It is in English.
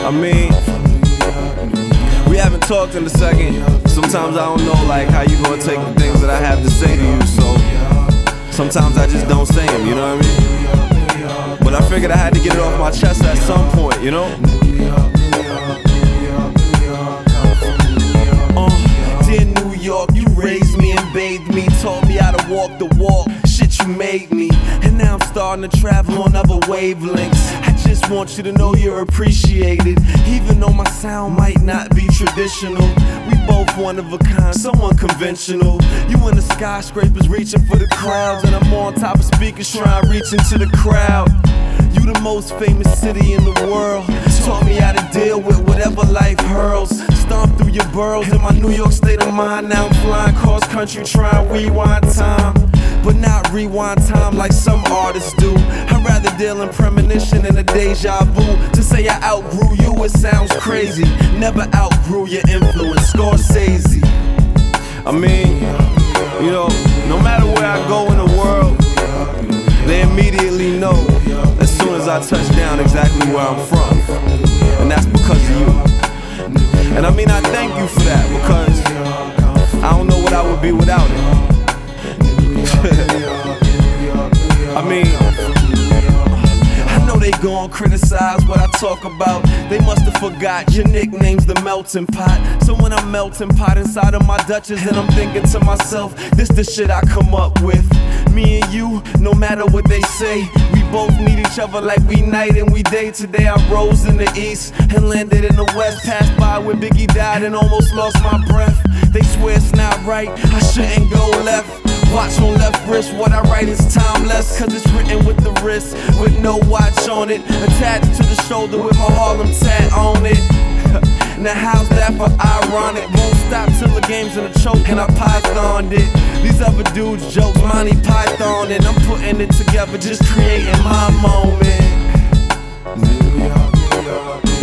I mean, we haven't talked in a second. Sometimes I don't know like how you gonna take the things that I have to say to you, so sometimes I just don't say them, you know what I mean? But I figured I had to get it off my chest at some point, you know? Dear New York, you raised me and bathed me, taught me how to walk the walk, shit you made me. And now I'm starting to travel on other wavelengths. I just want you to know you're appreciated, even though my sound might not be traditional. We both one of a kind, so unconventional. You in the skyscrapers reaching for the clouds, and I'm on top of speakers trying to reach into the crowd. You the most famous city in the world, taught me how to deal with whatever life hurls. Stomp through your boroughs in my New York state of mind. Now I'm flying cross country trying to rewind time, but not rewind time like some artists do. I'd rather deal in premonition and a deja vu. To say I outgrew you, it sounds crazy. Never outgrew your influence, Scorsese. I mean, you know, no matter where I go in the world, they immediately know as soon as I touch down exactly where I'm from. And that's because of you. And I mean, I thank you for that, because I don't know what I would be without it. I mean, I know they gon' criticize what I talk about. They must have forgot your nickname's the melting pot. So when I'm melting pot inside of my Dutchess, and I'm thinking to myself, this the shit I come up with. Me and you, no matter what they say, we both need each other like we night and we day. Today I rose in the east and landed in the west. Passed by where Biggie died and almost lost my breath. They swear it's not right, I shouldn't go left. Watch on left wrist, what I write is timeless, cause it's written with the wrist, with no watch on it. Attached to the shoulder with my Harlem tat on it. Now how's that for ironic? Won't stop till the game's in a choke and I pythoned it. These other dudes jokes, Monty Python, and I'm putting it together, just creating my moment. New York, New York.